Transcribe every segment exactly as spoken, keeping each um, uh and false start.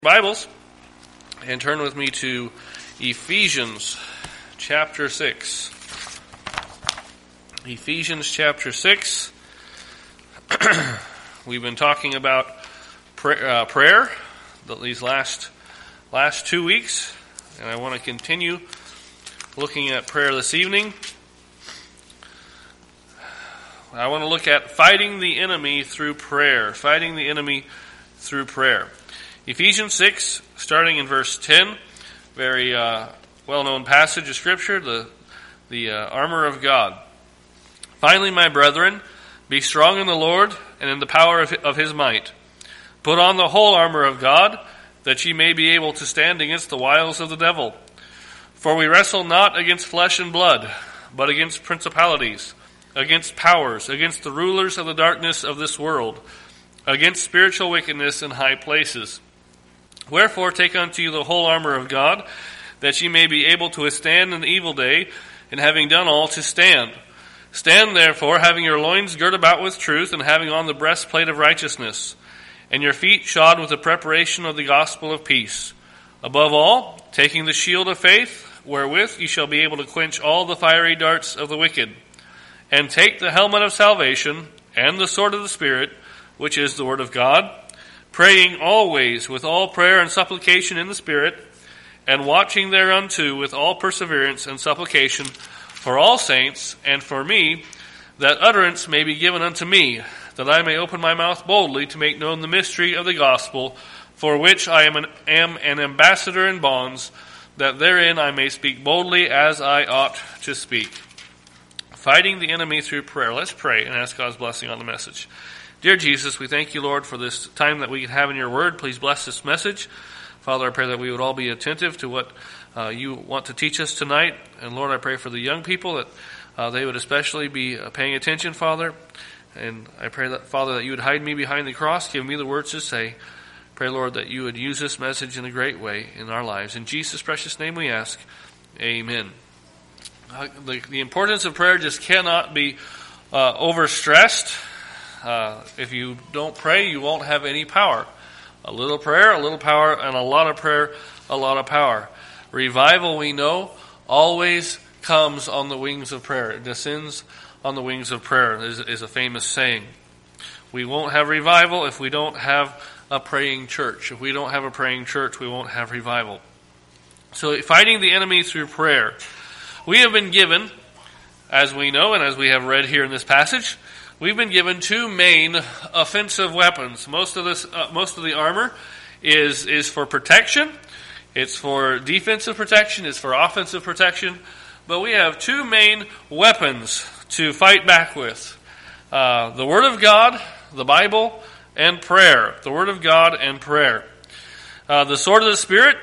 Bibles and turn with me to Ephesians chapter six. Ephesians chapter six. We've been talking about pray, uh, prayer these last last two weeks, and I want to continue looking at prayer this evening. I want to look at fighting the enemy through prayer. Fighting the enemy through prayer. Ephesians six, starting in verse ten, very uh, well-known passage of Scripture, the the uh, armor of God. Finally, my brethren, be strong in the Lord and in the power of, of His might. Put on the whole armor of God, that ye may be able to stand against the wiles of the devil. For we wrestle not against flesh and blood, but against principalities, against powers, against the rulers of the darkness of this world, against spiritual wickedness in high places. Wherefore take unto you the whole armor of God, that ye may be able to withstand in the evil day, and having done all, to stand. Stand therefore, having your loins girt about with truth, and having on the breastplate of righteousness, and your feet shod with the preparation of the gospel of peace. Above all, taking the shield of faith, wherewith ye shall be able to quench all the fiery darts of the wicked. And take the helmet of salvation, and the sword of the Spirit, which is the word of God, praying always with all prayer and supplication in the Spirit, and watching thereunto with all perseverance and supplication for all saints, and for me, that utterance may be given unto me, that I may open my mouth boldly to make known the mystery of the gospel, for which I am an, am an ambassador in bonds, that therein I may speak boldly as I ought to speak. Fighting the enemy through prayer. Let's pray and ask God's blessing on the message. Dear Jesus, we thank you, Lord, for this time that we can have in your word. Please bless this message. Father, I pray that we would all be attentive to what uh, you want to teach us tonight. And Lord, I pray for the young people that uh, they would especially be uh, paying attention, Father. And I pray that, Father, that you would hide me behind the cross, give me the words to say. Pray, Lord, that you would use this message in a great way in our lives. In Jesus' precious name we ask, amen. Uh, the, the importance of prayer just cannot be uh, overstressed. Uh, if you don't pray, you won't have any power. A little prayer, a little power, and a lot of prayer, a lot of power. Revival, we know, always comes on the wings of prayer. It descends on the wings of prayer, is, is a famous saying. We won't have revival if we don't have a praying church. If we don't have a praying church, we won't have revival. So fighting the enemy through prayer. We have been given, as we know and as we have read here in this passage, we've been given two main offensive weapons. Most of this, uh, most of the armor is is for protection. It's for defensive protection. It's for offensive protection. But we have two main weapons to fight back with: uh, the Word of God, the Bible, and prayer. The Word of God and prayer. Uh, the sword of the Spirit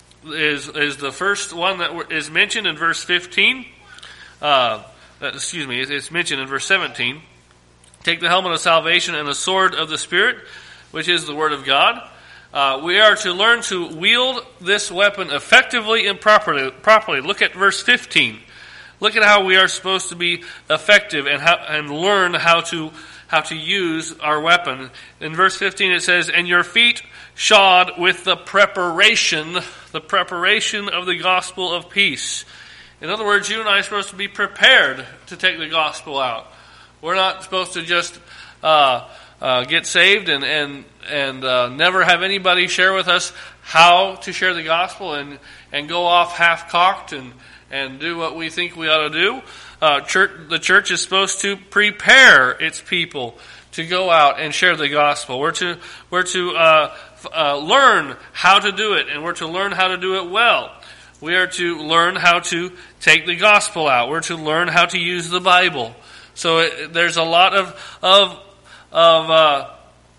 is is the first one that is mentioned in verse fifteen. Uh, excuse me, it's mentioned in verse seventeen. Take the helmet of salvation and the sword of the Spirit, which is the Word of God. Uh, we are to learn to wield this weapon effectively and properly. Properly. Look at verse fifteen. Look at how we are supposed to be effective and how, and learn how to how to use our weapon. In verse fifteen it says, "And your feet shod with the preparation, the preparation of the gospel of peace." In other words, you and I are supposed to be prepared to take the gospel out. We're not supposed to just uh, uh, get saved and and and uh, never have anybody share with us how to share the gospel and, and go off half-cocked and, and do what we think we ought to do. Uh, church, the church is supposed to prepare its people to go out and share the gospel. We're to we're to uh, uh, learn how to do it, and we're to learn how to do it well. We are to learn how to take the gospel out. We're to learn how to use the Bible. So it, there's a lot of of of uh,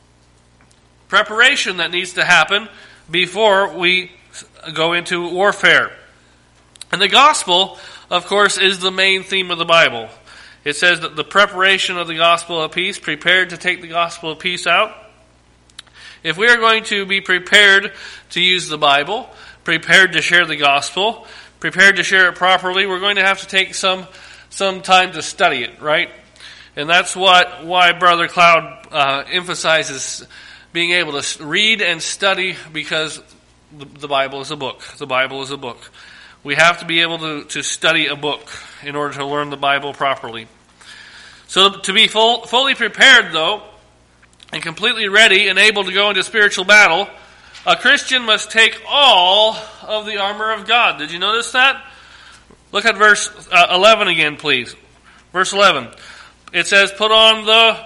preparation that needs to happen before we go into warfare. And the gospel, of course, is the main theme of the Bible. It says that the preparation of the gospel of peace, prepared to take the gospel of peace out. If we are going to be prepared to use the Bible, prepared to share the gospel, prepared to share it properly, we're going to have to take some some time to study it, right? And that's what why Brother Cloud uh, emphasizes being able to read and study, because the, the Bible is a book. The Bible is a book. We have to be able to, to study a book in order to learn the Bible properly. So to be full, fully prepared, though, and completely ready and able to go into spiritual battle, a Christian must take all of the armor of God. Did you notice that? Look at verse uh, eleven again, please. Verse eleven. It says, put on the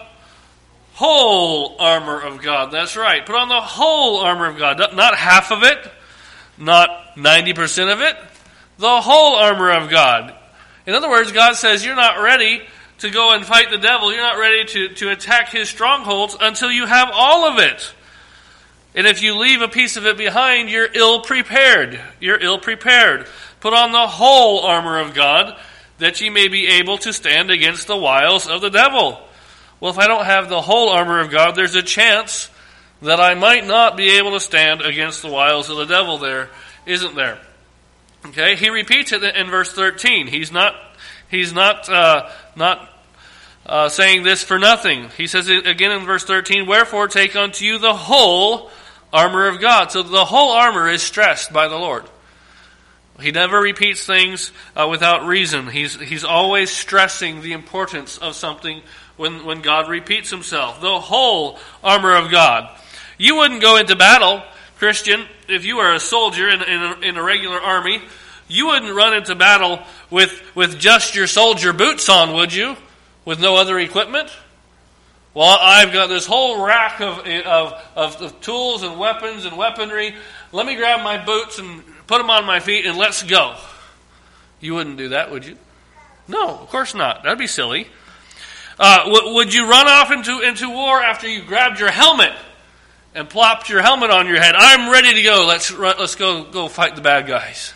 whole armor of God. That's right. Put on the whole armor of God. Not half of it. Not ninety percent of it. The whole armor of God. In other words, God says you're not ready to go and fight the devil. You're not ready to, to attack his strongholds until you have all of it. And if you leave a piece of it behind, you're ill-prepared. You're ill-prepared. Put on the whole armor of God, that ye may be able to stand against the wiles of the devil. Well, if I don't have the whole armor of God, there's a chance that I might not be able to stand against the wiles of the devil there, isn't there? Okay, he repeats it in verse thirteen. He's not, he's not, uh, not uh, saying this for nothing. He says it again in verse thirteen, wherefore take unto you the whole armor of God. So the whole armor is stressed by the Lord. He never repeats things uh, without reason. He's he's always stressing the importance of something when, when God repeats himself. The whole armor of God. You wouldn't go into battle, Christian, if you were a soldier in, in, a, in a regular army. You wouldn't run into battle with, with just your soldier boots on, would you? With no other equipment? Well, I've got this whole rack of, of, of, of tools and weapons and weaponry. Let me grab my boots and put them on my feet and let's go. You wouldn't do that, would you? No, of course not. That'd be silly. Uh, w- would you run off into, into war after you grabbed your helmet and plopped your helmet on your head? I'm ready to go. Let's run, let's go go fight the bad guys.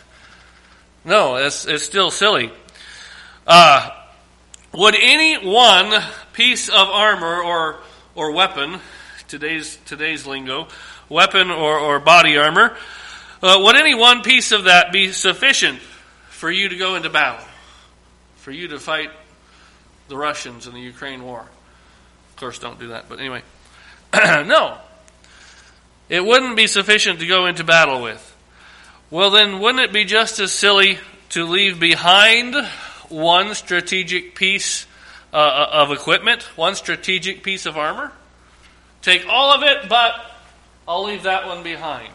No, it's, it's still silly. Uh, would any one piece of armor or or weapon, today's today's lingo, weapon or, or body armor, uh, would any one piece of that be sufficient for you to go into battle? For you to fight the Russians in the Ukraine war? Of course, don't do that, but anyway. No. It wouldn't be sufficient to go into battle with. Well, then, wouldn't it be just as silly to leave behind one strategic piece uh, of equipment, one strategic piece of armor? Take all of it, but I'll leave that one behind.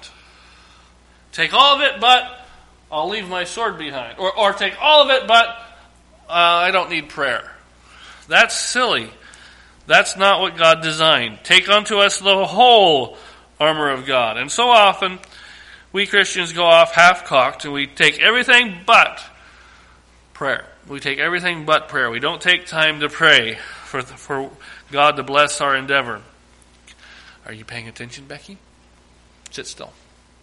Take all of it, but I'll leave my sword behind. Or, or take all of it, but uh, I don't need prayer. That's silly. That's not what God designed. Take unto us the whole armor of God. And so often, we Christians go off half-cocked and we take everything but prayer. We take everything but prayer. We don't take time to pray for, for God to bless our endeavor. Are you paying attention, Becky? Sit still.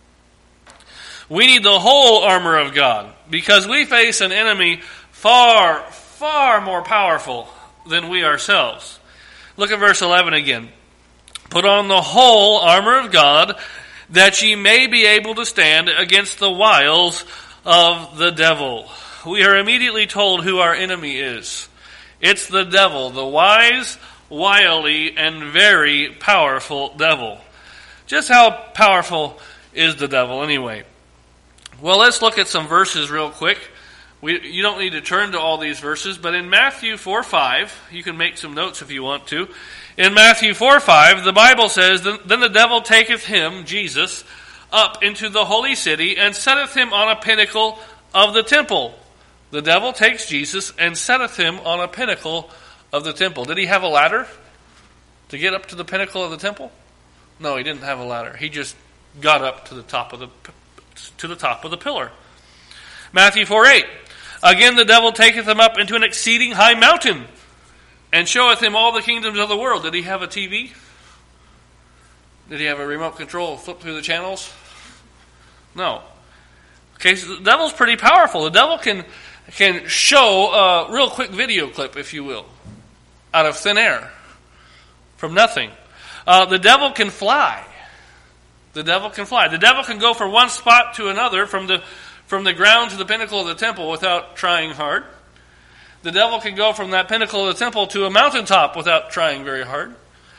We need the whole armor of God because we face an enemy far, far more powerful than we ourselves. Look at verse eleven again. Put on the whole armor of God, that ye may be able to stand against the wiles of the devil. We are immediately told who our enemy is. It's the devil, the wise, wily, and very powerful devil. Just how powerful is the devil anyway? Well, let's look at some verses real quick. We, you don't need to turn to all these verses, but in Matthew four five, you can make some notes if you want to. In Matthew four five, the Bible says, Then the devil taketh him, Jesus, up into the holy city, and setteth him on a pinnacle of the temple. The devil takes Jesus and setteth him on a pinnacle of the temple. Did he have a ladder to get up to the pinnacle of the temple? No, he didn't have a ladder. He just got up to the top of the to the top of the pillar. Matthew four eight. Again the devil taketh him up into an exceeding high mountain, and showeth him all the kingdoms of the world. Did he have a T V? Did he have a remote control, flip through the channels? No. Okay, so the devil's pretty powerful. The devil can can show a real quick video clip, if you will, out of thin air, from nothing. Uh, the devil can fly. The devil can fly. The devil can go from one spot to another, from the from the ground to the pinnacle of the temple without trying hard. The devil can go from that pinnacle of the temple to a mountaintop without trying very hard.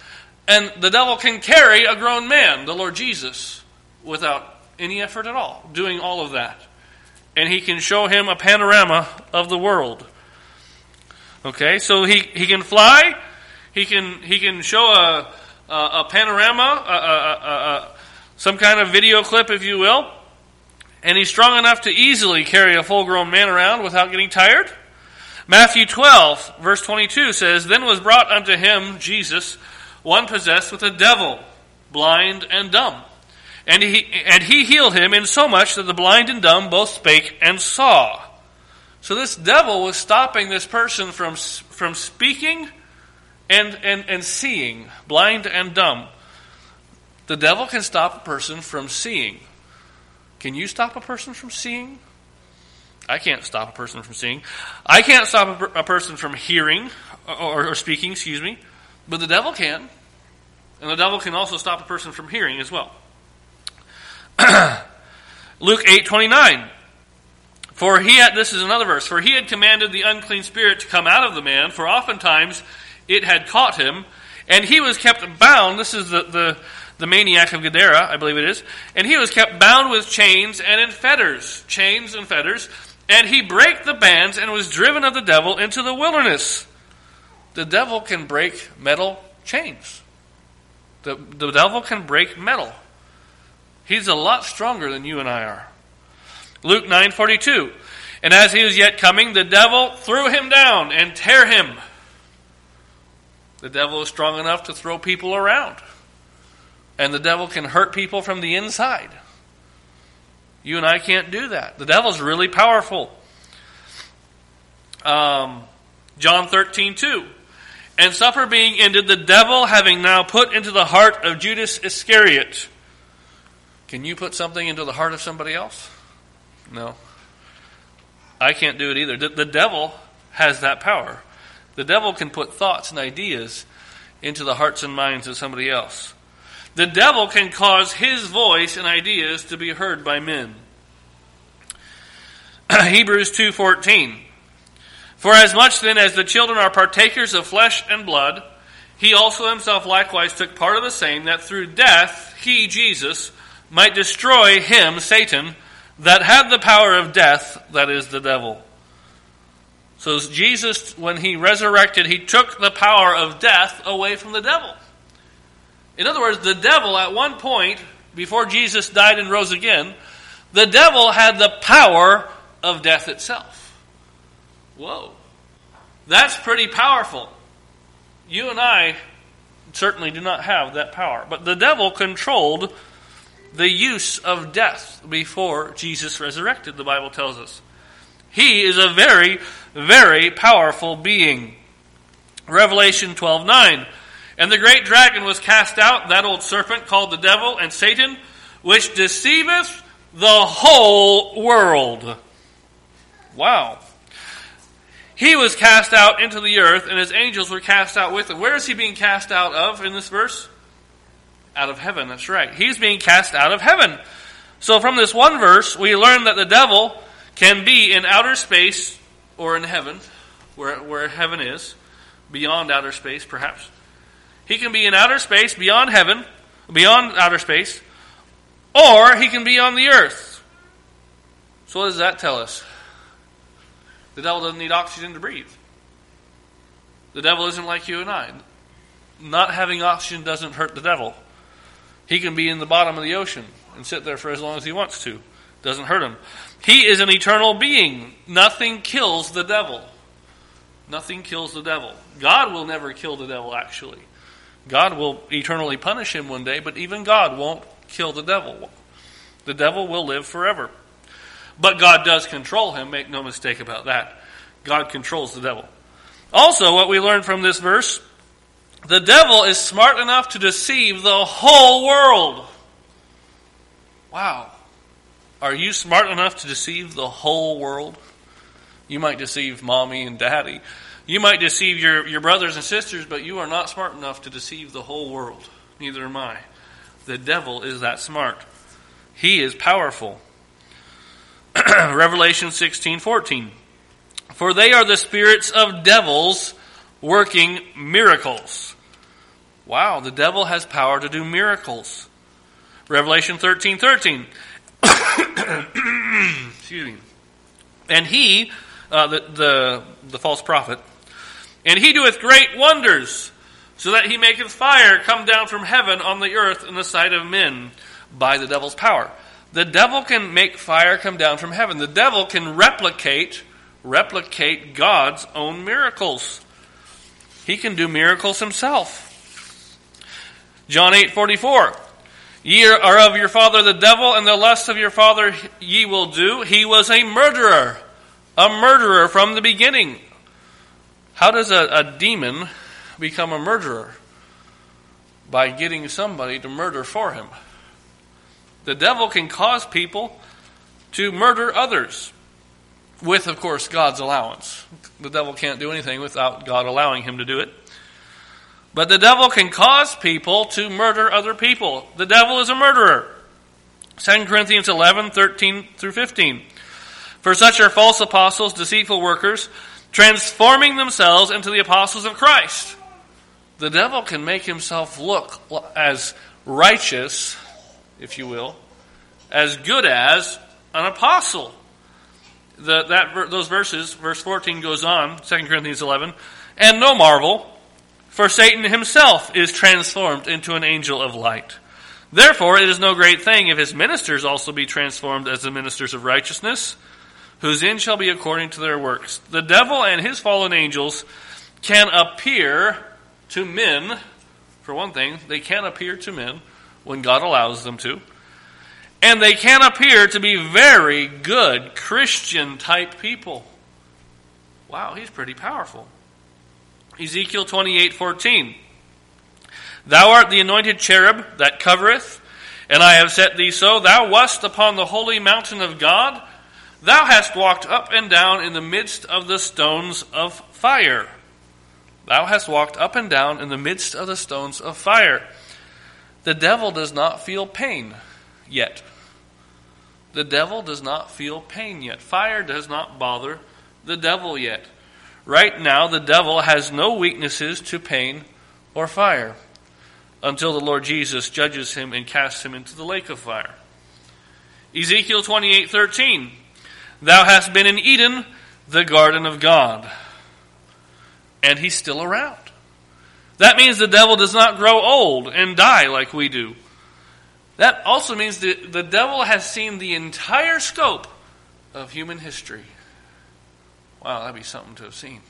And the devil can carry a grown man, the Lord Jesus, without any effort at all, doing all of that. And he can show him a panorama of the world. Okay, so he, he can fly, he can he can show a a, a panorama, a, a, a, a, some kind of video clip, if you will, and he's strong enough to easily carry a full-grown man around without getting tired. Matthew twelve, verse twenty-two says, "Then was brought unto him, Jesus, one possessed with a devil, blind and dumb. And he and he healed him insomuch that the blind and dumb both spake and saw." So this devil was stopping this person from from speaking and, and, and seeing, blind and dumb. The devil can stop a person from seeing. Can you stop a person from seeing? I can't stop a person from seeing. I can't stop a, a person from hearing or, or speaking, excuse me. But the devil can. And the devil can also stop a person from hearing as well. Luke eight twenty-nine. For he had, this is another verse, for he had commanded the unclean spirit to come out of the man, for oftentimes it had caught him, and he was kept bound. This is the, the, the maniac of Gadara, I believe it is. And he was kept bound with chains and in fetters, chains and fetters, and he brake the bands and was driven of the devil into the wilderness. The devil can break metal chains. The, the devil can break metal. He's a lot stronger than you and I are. Luke nine forty-two. And as he was yet coming, the devil threw him down and tear him. The devil is strong enough to throw people around. And the devil can hurt people from the inside. You and I can't do that. The devil's really powerful. Um, John thirteen two. And supper being ended, the devil having now put into the heart of Judas Iscariot. Can you put something into the heart of somebody else? No. I can't do it either. The, the devil has that power. The devil can put thoughts and ideas into the hearts and minds of somebody else. The devil can cause his voice and ideas to be heard by men. Hebrews two fourteen. For as much then as the children are partakers of flesh and blood, he also himself likewise took part of the same, that through death he, Jesus, might destroy him, Satan, that had the power of death, that is the devil. So Jesus, when he resurrected, he took the power of death away from the devil. In other words, the devil at one point, before Jesus died and rose again, the devil had the power of death itself. Whoa. That's pretty powerful. You and I certainly do not have that power. But the devil controlled the use of death before Jesus resurrected, the Bible tells us. He is a very, very powerful being. Revelation twelve nine. And the great dragon was cast out, that old serpent called the devil and Satan, which deceiveth the whole world. Wow. He was cast out into the earth, and his angels were cast out with him. Where is he being cast out of in this verse? Out of heaven, that's right. He's being cast out of heaven. So from this one verse, we learn that the devil can be in outer space or in heaven, where, where heaven is, beyond outer space perhaps. He can be in outer space, beyond heaven, beyond outer space, or he can be on the earth. So what does that tell us? The devil doesn't need oxygen to breathe. The devil isn't like you and I. Not having oxygen doesn't hurt the devil. He can be in the bottom of the ocean and sit there for as long as he wants to. Doesn't hurt him. He is an eternal being. Nothing kills the devil. Nothing kills the devil. God will never kill the devil, actually. God will eternally punish him one day, but even God won't kill the devil. The devil will live forever. But God does control him, make no mistake about that. God controls the devil. Also, what we learn from this verse, the devil is smart enough to deceive the whole world. Wow. Are you smart enough to deceive the whole world? You might deceive mommy and daddy. You might deceive your, your brothers and sisters, but you are not smart enough to deceive the whole world. Neither am I. The devil is that smart. He is powerful. Revelation sixteen fourteen. For they are the spirits of devils working miracles. Wow, the devil has power to do miracles. Revelation thirteen thirteen. Excuse me. And he, uh, the, the the false prophet, and he doeth great wonders, so that he maketh fire come down from heaven on the earth in the sight of men by the devil's power. The devil can make fire come down from heaven. The devil can replicate, replicate God's own miracles. He can do miracles himself. John eight forty-four. Ye are of your father the devil, and the lusts of your father ye will do. He was a murderer, a murderer from the beginning. How does a, a demon become a murderer? By getting somebody to murder for him. The devil can cause people to murder others, with, of course, God's allowance. The devil can't do anything without God allowing him to do it. But the devil can cause people to murder other people. The devil is a murderer. Second Corinthians eleven, thirteen through fifteen. For such are false apostles, deceitful workers, transforming themselves into the apostles of Christ. The devil can make himself look as righteous, if you will, as good as an apostle. The, that those verses, verse fourteen goes on, Second Corinthians eleven, and no marvel, for Satan himself is transformed into an angel of light. Therefore it is no great thing if his ministers also be transformed as the ministers of righteousness, whose end shall be according to their works. The devil and his fallen angels can appear to men, for one thing, they can appear to men when God allows them to. And they can appear to be very good Christian type people. Wow, he's pretty powerful. Ezekiel twenty-eight fourteen. Thou art the anointed cherub that covereth, and I have set thee so. Thou wast upon the holy mountain of God. Thou hast walked up and down in the midst of the stones of fire. Thou hast walked up and down in the midst of the stones of fire. The devil does not feel pain yet. The devil does not feel pain yet. Fire does not bother the devil yet. Right now, the devil has no weaknesses to pain or fire until the Lord Jesus judges him and casts him into the lake of fire. Ezekiel twenty-eight thirteen. Thou hast been in Eden, the garden of God. And he's still around. That means the devil does not grow old and die like we do. That also means that the devil has seen the entire scope of human history. Wow, that'd be something to have seen.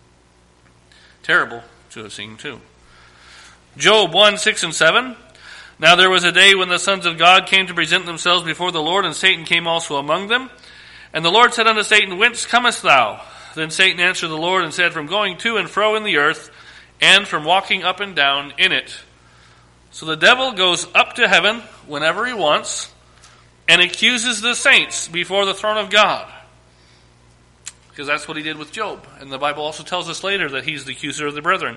Terrible to have seen, too. Job one, six and seven. Now there was a day when the sons of God came to present themselves before the Lord, and Satan came also among them. And the Lord said unto Satan, Whence comest thou? Then Satan answered the Lord and said, From going to and fro in the earth, and from walking up and down in it. So the devil goes up to heaven whenever he wants, and accuses the saints before the throne of God. Because that's what he did with Job. And the Bible also tells us later that he's the accuser of the brethren.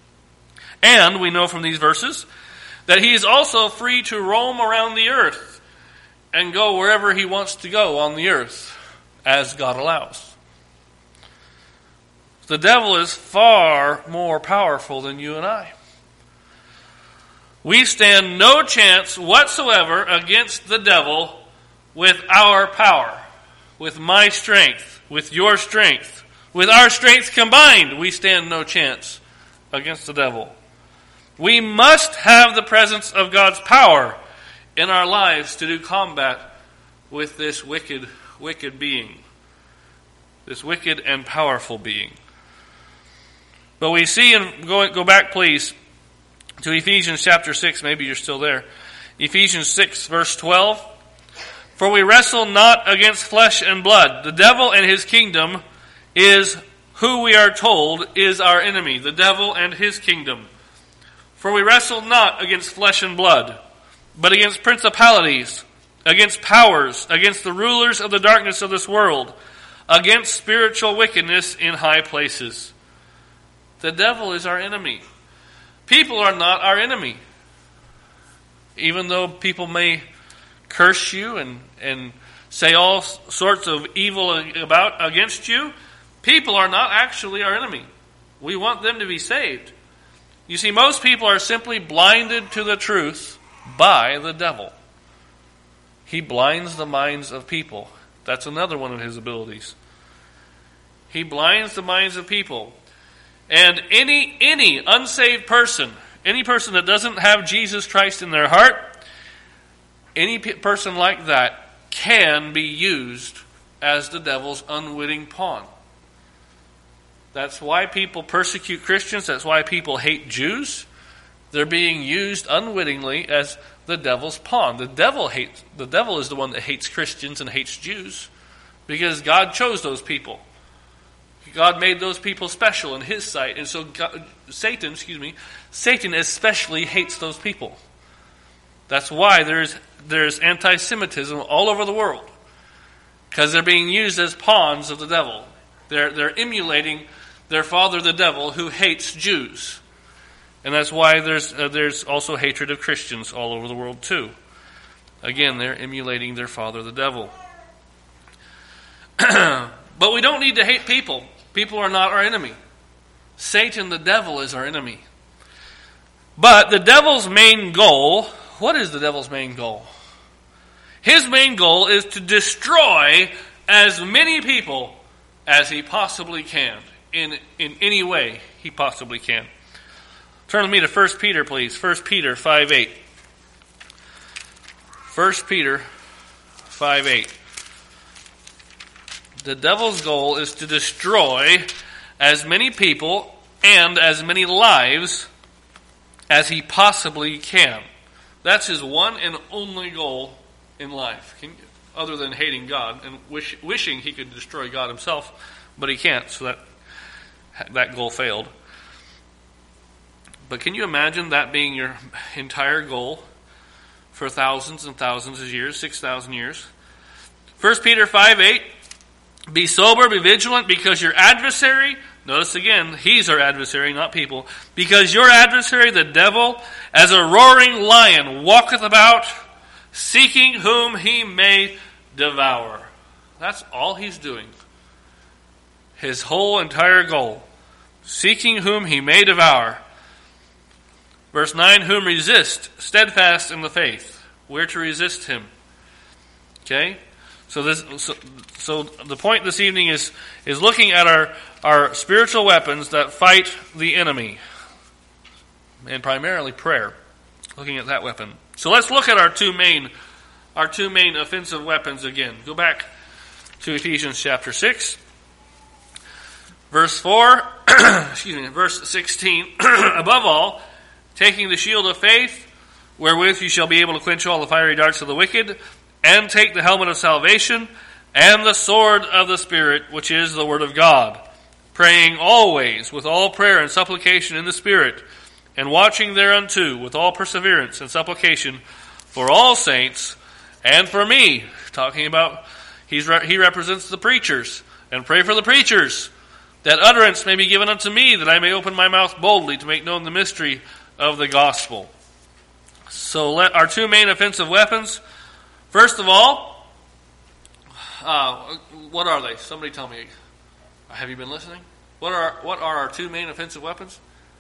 And we know from these verses that he is also free to roam around the earth and go wherever he wants to go on the earth, as God allows. The devil is far more powerful than you and I. We stand no chance whatsoever against the devil with our power, with my strength, with your strength. With our strength combined, we stand no chance against the devil. We must have the presence of God's power in our lives to do combat with this wicked, wicked being. This wicked and powerful being. But we see, and go, go back please, to Ephesians chapter six, maybe you're still there. Ephesians six, verse twelve. For we wrestle not against flesh and blood. The devil and his kingdom is who we are told is our enemy. The devil and his kingdom. For we wrestle not against flesh and blood, but against principalities, against powers, against the rulers of the darkness of this world, against spiritual wickedness in high places. The devil is our enemy. People are not our enemy. Even though people may curse you and, and say all sorts of evil about against you, people are not actually our enemy. We want them to be saved. You see, most people are simply blinded to the truth by the devil. He blinds the minds of people. That's another one of his abilities. He blinds the minds of people. And any any unsaved person, any person that doesn't have Jesus Christ in their heart, any pe- person like that can be used as the devil's unwitting pawn. That's why people persecute Christians. That's why people hate Jews. They're being used unwittingly as the devil's pawn. The devil hates. The devil is the one that hates Christians and hates Jews, because God chose those people. God made those people special in His sight, and so God, Satan, excuse me, Satan especially hates those people. That's why there's there's anti-Semitism all over the world, because they're being used as pawns of the devil. They're they're emulating their father, the devil, who hates Jews. And that's why there's uh, there's also hatred of Christians all over the world too. Again, they're emulating their father, the devil. But we don't need to hate people. People are not our enemy. Satan, the devil, is our enemy. But the devil's main goal, what is the devil's main goal? His main goal is to destroy as many people as he possibly can. In, in any way he possibly can. Turn with me to First Peter, please. First Peter five eight. First Peter five eight. The devil's goal is to destroy as many people and as many lives as he possibly can. That's his one and only goal in life, can, other than hating God and wish, wishing he could destroy God himself, but he can't, so that that goal failed. But can you imagine that being your entire goal for thousands and thousands of years, six thousand years? First Peter five eight, be sober, be vigilant, because your adversary, notice again, he's our adversary, not people, because your adversary, the devil, as a roaring lion, walketh about, seeking whom he may devour. That's all he's doing. His whole entire goal. Seeking whom he may devour. Verse nine, whom resist, steadfast in the faith. We're to resist him. Okay? So this so, so the point this evening is, is looking at our, our spiritual weapons that fight the enemy. And primarily prayer. Looking at that weapon. So let's look at our two main our two main offensive weapons again. Go back to Ephesians chapter six. Verse four, excuse me, verse sixteen, above all, taking the shield of faith, wherewith you shall be able to quench all the fiery darts of the wicked, and take the helmet of salvation, and the sword of the Spirit, which is the word of God, praying always with all prayer and supplication in the Spirit, and watching thereunto with all perseverance and supplication for all saints, and for me. Talking about, he's re- he represents the preachers, and pray for the preachers, that utterance may be given unto me, that I may open my mouth boldly to make known the mystery of the gospel. So let our two main offensive weapons. First of all, uh, what are they? Somebody tell me. Have you been listening? What are what are our two main offensive weapons?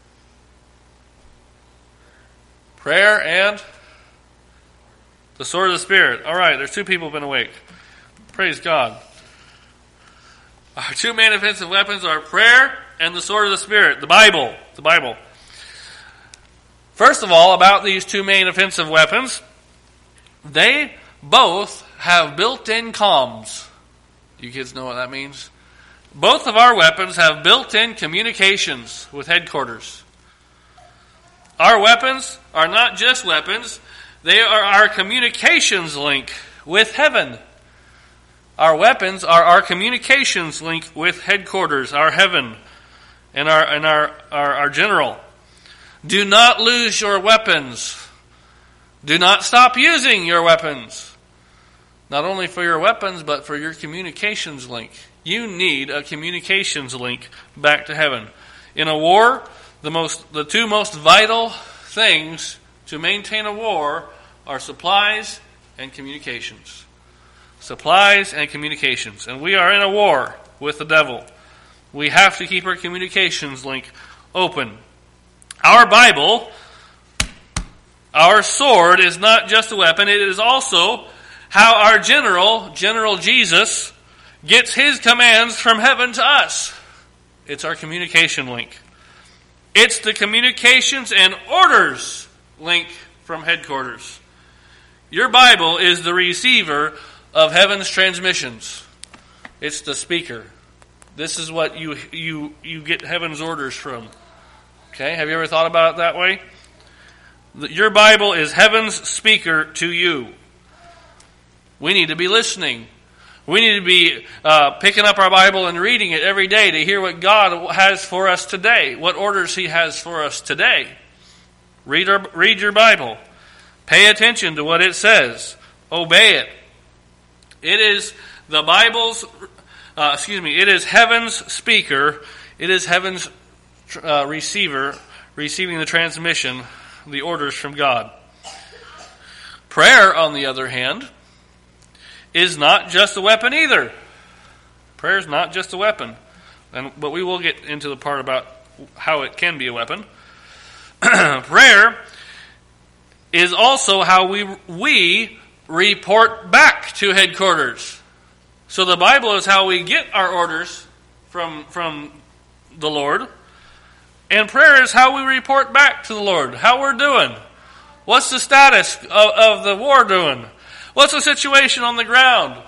Prayer and the sword of the Spirit. All right, there's two people who've been awake. Praise God. Our two main offensive weapons are prayer and the sword of the Spirit, the Bible. The Bible. First of all, about these two main offensive weapons, they both have built-in comms. Do you kids know what that means? Both of our weapons have built-in communications with headquarters. Our weapons are not just weapons, they are our communications link with heaven. Our weapons are our communications link with headquarters, our heaven, and our and our, our, our general. Do not lose your weapons. Do not stop using your weapons. Not only for your weapons, but for your communications link. You need a communications link back to heaven. In a war, the most the two most vital things to maintain a war are supplies and communications. Supplies and communications. And we are in a war with the devil. We have to keep our communications link open. Our Bible, our sword, is not just a weapon. It is also how our general, General Jesus, gets his commands from heaven to us. It's our communication link. It's the communications and orders link from headquarters. Your Bible is the receiver of heaven's transmissions. It's the speaker. This is what you you you get heaven's orders from. Okay, have you ever thought about it that way? Your Bible is heaven's speaker to you. We need to be listening. We need to be uh, picking up our Bible and reading it every day to hear what God has for us today, what orders He has for us today. Read, our, read your Bible. Pay attention to what it says. Obey it. It is the Bible's, uh, excuse me, it is heaven's speaker. It is heaven's uh, receiver, receiving the transmission, the orders from God. Prayer, on the other hand, is not just a weapon either. Prayer is not just a weapon. And, but we will get into the part about how it can be a weapon. Prayer is also how we we report back to headquarters. So the Bible is how we get our orders from, from the Lord. And prayer is how we report back to the Lord, how we're doing. What's the status of, of the war doing? What's the situation on the ground?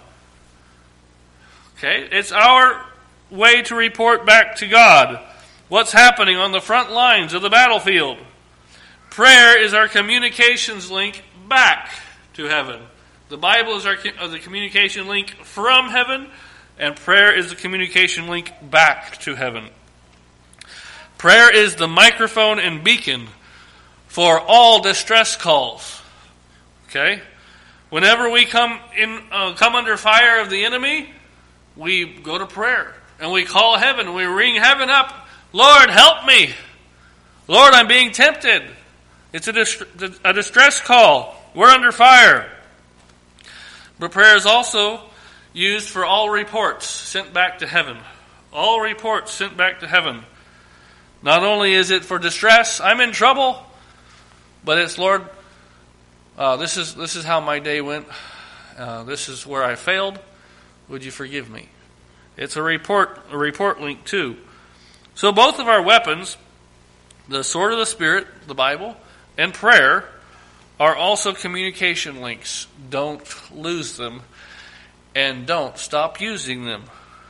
Okay, it's our way to report back to God what's happening on the front lines of the battlefield. Prayer is our communications link back to heaven. The Bible is our the communication link from heaven, and prayer is the communication link back to heaven. Prayer is the microphone and beacon for all distress calls. Okay? Whenever we come in, uh, come under fire of the enemy, we go to prayer and we call heaven. We ring heaven up. Lord, help me. Lord, I'm being tempted. It's a, dist- a distress call. We're under fire. But prayer is also used for all reports sent back to heaven. All reports sent back to heaven. Not only is it for distress, I'm in trouble, but it's, Lord, uh, this is this is how my day went. Uh, this is where I failed. Would you forgive me? It's a report, a report link too. So both of our weapons, the sword of the Spirit, the Bible, and prayer, are also communication links. Don't lose them, and don't stop using them.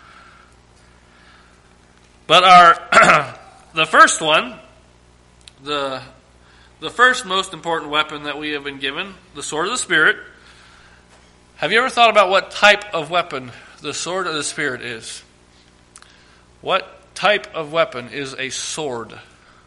But our the first one, the the first most important weapon that we have been given, the sword of the Spirit. Have you ever thought about what type of weapon the sword of the Spirit is? What type of weapon is a sword?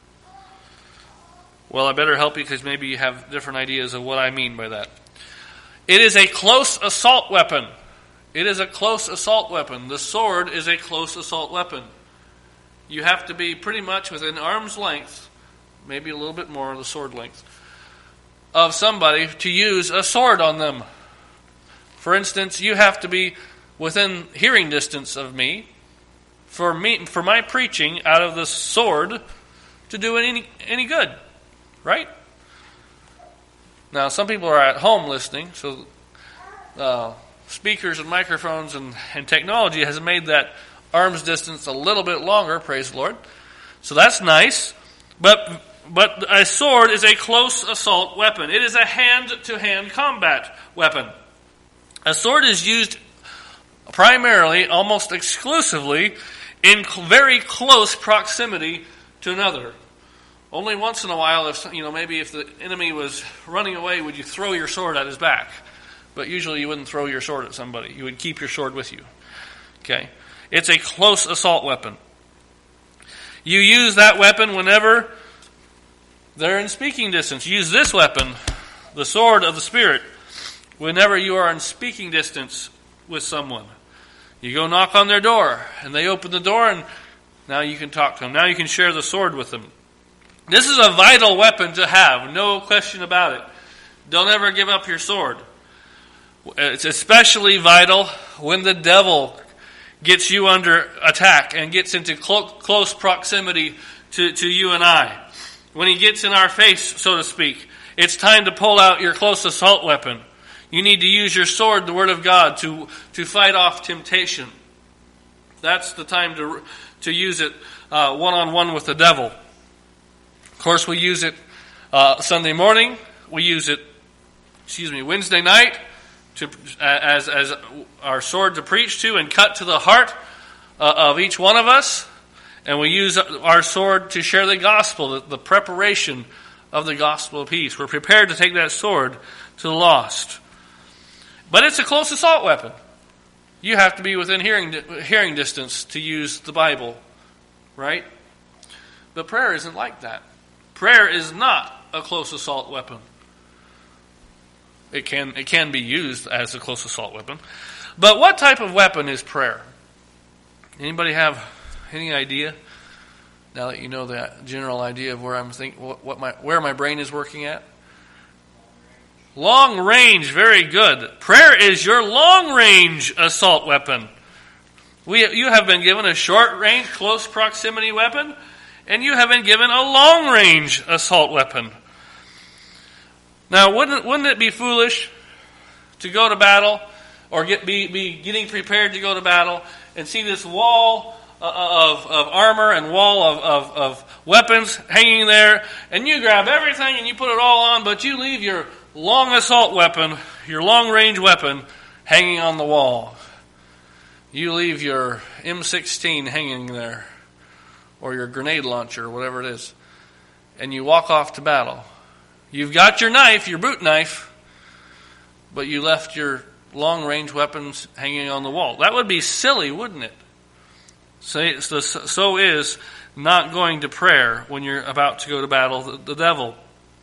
Well, I better help you because maybe you have different ideas of what I mean by that. It is a close assault weapon. It is a close assault weapon. The sword is a close assault weapon. You have to be pretty much within arm's length, maybe a little bit more of the sword length, of somebody to use a sword on them. For instance, you have to be within hearing distance of me for me for my preaching out of the sword to do any any good. Right? Now, some people are at home listening, so uh, speakers and microphones and, and technology has made that arm's distance a little bit longer, praise the Lord. So that's nice. But but a sword is a close assault weapon. It is a hand-to-hand combat weapon. A sword is used primarily, almost exclusively, in very close proximity to another. Only once in a while, if you know, maybe if the enemy was running away, would you throw your sword at his back? But usually you wouldn't throw your sword at somebody. You would keep your sword with you. Okay? It's a close assault weapon. You use that weapon whenever they're in speaking distance. Use this weapon, the sword of the Spirit, whenever you are in speaking distance with someone. You go knock on their door, and they open the door, and now you can talk to them. Now you can share the sword with them. This is a vital weapon to have, no question about it. Don't ever give up your sword. It's especially vital when the devil gets you under attack and gets into clo- close proximity to, to you and I. when he gets in our face, so to speak, it's time to pull out your close assault weapon. You need to use your sword, the Word of God, to, to fight off temptation. That's the time to, to use it uh, one-on-one with the devil. Of course, we use it uh, Sunday morning. We use it, excuse me, Wednesday night to as, as our sword to preach to and cut to the heart uh, of each one of us. And we use our sword to share the gospel, the, the preparation of the gospel of peace. We're prepared to take that sword to the lost. But it's a close assault weapon. You have to be within hearing hearing distance to use the Bible, right? But prayer isn't like that. Prayer is not a close assault weapon. It can it can be used as a close assault weapon. But what type of weapon is prayer? Anybody have any idea? Now that you know that general idea of where I'm thinking, what, what my where my brain is working at. Long range, very good. Prayer is your long range assault weapon. We, you have been given a short range, close proximity weapon, and you have been given a long range assault weapon. Now, wouldn't wouldn't it be foolish to go to battle or get be, be getting prepared to go to battle and see this wall of, of armor and wall of, of, of weapons hanging there, and you grab everything and you put it all on, but you leave your long assault weapon, your long-range weapon, hanging on the wall. You leave your M sixteen hanging there, or your grenade launcher, or whatever it is, and you walk off to battle. You've got your knife, your boot knife, but you left your long-range weapons hanging on the wall. That would be silly, wouldn't it? So, so is not going to prayer when you're about to go to battle the, the devil.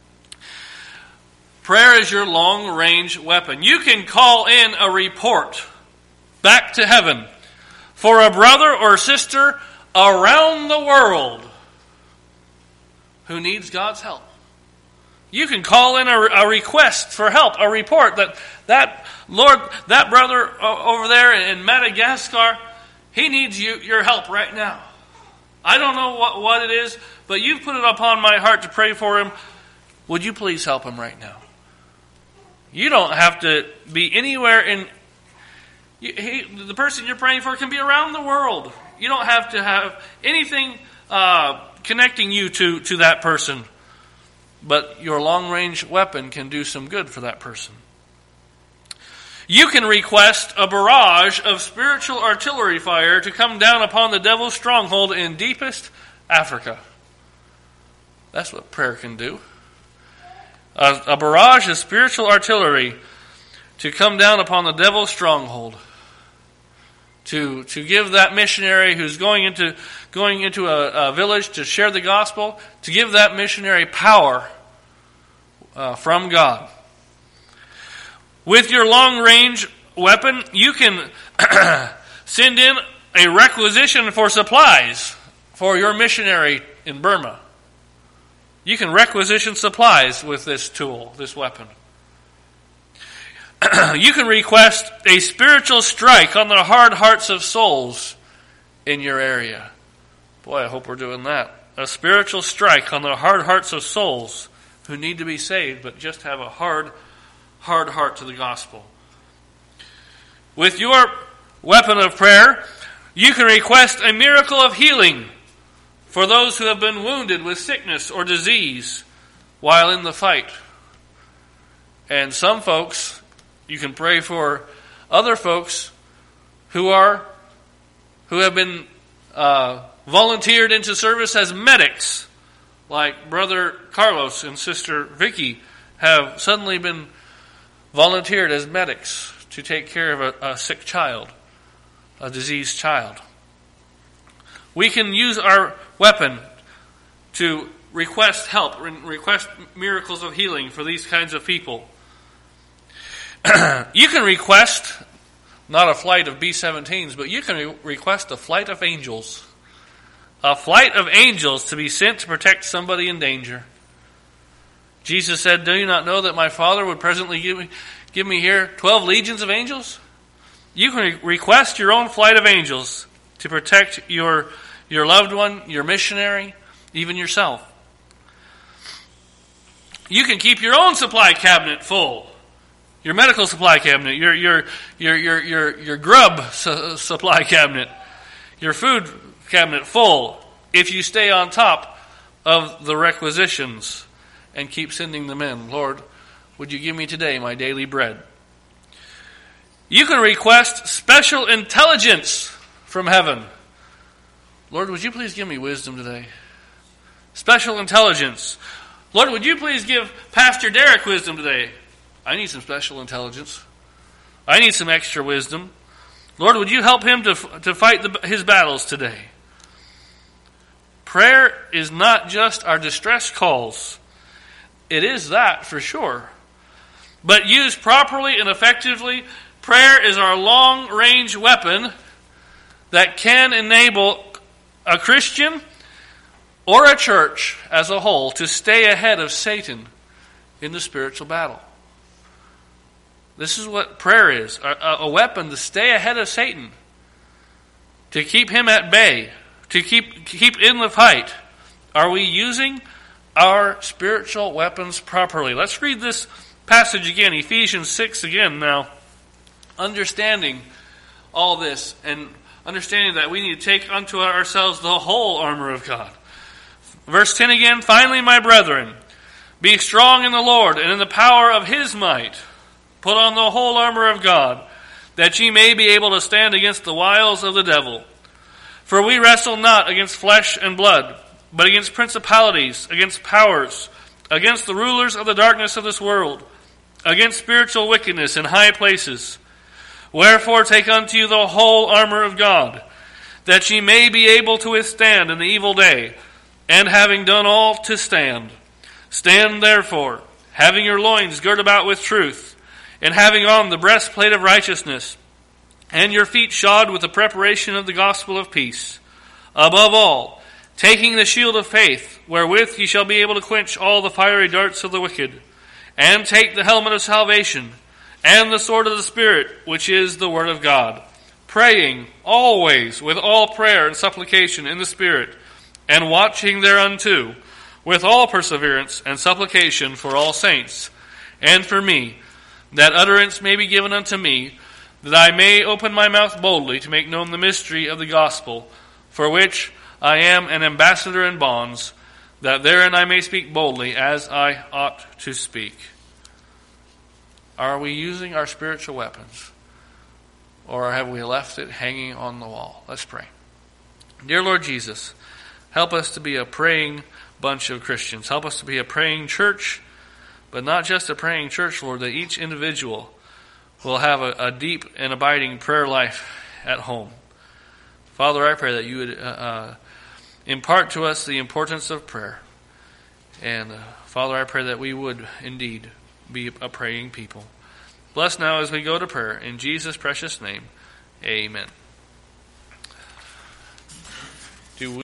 Prayer is your long-range weapon. You can call in a report back to heaven for a brother or sister around the world who needs God's help. You can call in a, a request for help, a report that that Lord, that brother over there in Madagascar, he needs you, your help right now. I don't know what, what it is, but you've put it upon my heart to pray for him. Would you please help him right now? You don't have to be anywhere in... You, he, the person you're praying for can be around the world. You don't have to have anything uh, connecting you to, to that person. But your long-range weapon can do some good for that person. You can request a barrage of spiritual artillery fire to come down upon the devil's stronghold in deepest Africa. That's what prayer can do. A, a barrage of spiritual artillery to come down upon the devil's stronghold. To, to give that missionary who's going into going into a, a village to share the gospel, to give that missionary power uh, from God. With your long-range weapon, you can send in a requisition for supplies for your missionary in Burma. You can requisition supplies with this tool, this weapon. You can request a spiritual strike on the hard hearts of souls in your area. Boy, I hope we're doing that. A spiritual strike on the hard hearts of souls who need to be saved but just have a hard, hard heart to the gospel. With your weapon of prayer, you can request a miracle of healing for those who have been wounded with sickness or disease while in the fight. And some folks, you can pray for other folks who are who have been uh, volunteered into service as medics, like Brother Carlos and Sister Vicky have suddenly been volunteered as medics to take care of a, a sick child, a diseased child. We can use our weapon to request help, request miracles of healing for these kinds of people. You can request, not a flight of B seventeens, but you can re- request a flight of angels. A flight of angels to be sent to protect somebody in danger. Jesus said, "Do you not know that my Father would presently give me, give me here twelve legions of angels?" You can re- request your own flight of angels to protect your, your loved one, your missionary, even yourself. You can keep your own supply cabinet full. Your medical supply cabinet, your your your your your, your grub su- supply cabinet, your food cabinet full if you stay on top of the requisitions and keep sending them in. Lord, would you give me today my daily bread? You can request special intelligence from heaven. Lord, would you please give me wisdom today? Special intelligence. Lord, would you please give Pastor Derek wisdom today? I need some special intelligence. I need some extra wisdom. Lord, would you help him to, to fight the, his battles today? Prayer is not just our distress calls. It is that for sure. But used properly and effectively, prayer is our long-range weapon that can enable a Christian or a church as a whole to stay ahead of Satan in the spiritual battle. This is what prayer is, a, a weapon to stay ahead of Satan, to keep him at bay, to keep keep in the fight. Are we using our spiritual weapons properly? Let's read this passage again, Ephesians six again now. Understanding all this and understanding that we need to take unto ourselves the whole armor of God. Verse ten again, finally, my brethren, be strong in the Lord and in the power of his might. Put on the whole armor of God, that ye may be able to stand against the wiles of the devil. For we wrestle not against flesh and blood, but against principalities, against powers, against the rulers of the darkness of this world, against spiritual wickedness in high places. Wherefore take unto you the whole armor of God, that ye may be able to withstand in the evil day, and having done all to stand. Stand therefore, having your loins girt about with truth, and having on the breastplate of righteousness, and your feet shod with the preparation of the gospel of peace. Above all, taking the shield of faith, wherewith ye shall be able to quench all the fiery darts of the wicked, and take the helmet of salvation, and the sword of the Spirit, which is the word of God, praying always with all prayer and supplication in the Spirit, and watching thereunto with all perseverance and supplication for all saints, and for me, that utterance may be given unto me, that I may open my mouth boldly to make known the mystery of the gospel, for which I am an ambassador in bonds, that therein I may speak boldly as I ought to speak. Are we using our spiritual weapons, or have we left it hanging on the wall? Let's pray. Dear Lord Jesus, help us to be a praying bunch of Christians. Help us to be a praying church, but not just a praying church, Lord, that each individual will have a, a deep and abiding prayer life at home. Father, I pray that you would uh, uh, impart to us the importance of prayer. And uh, Father, I pray that we would indeed be a praying people. Bless now as we go to prayer. In Jesus' precious name, amen. Do we